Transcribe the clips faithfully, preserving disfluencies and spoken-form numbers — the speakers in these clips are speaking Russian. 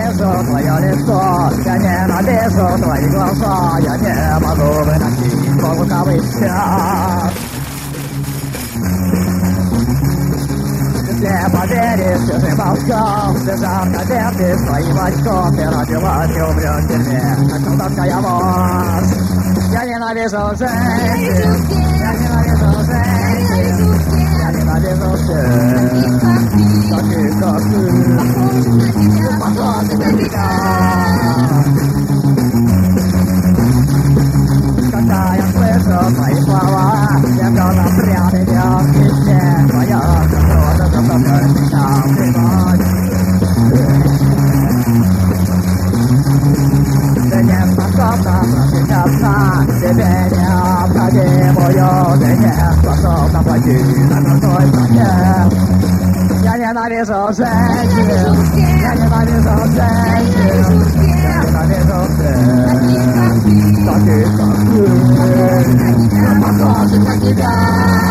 ненавижу твое лицо, я ненавижу твои глаза, я не могу выносить твой лукавый час. Не поверишь чужим волкам, сбежав на ветви своим очком, ты родилась и умрешь в тюрьме, как солдатская ложь. Я ненавижу женщин, я ненавижу женщин, я ненавижу всех, таких как ты, похожих на тебя. Когда я слышу твои слова, я готов прямо идет везде, твоя природа заставляет меня убивать. Ты не способна просвещаться, тебе необходимую, ты не способна пойти на простой пробег. Я ненавижу женщин, я ненавижу женщин, я ненавижу всех, таких как ты, не похожих на тебя.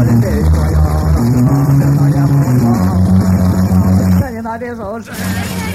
Ненавижу женщин.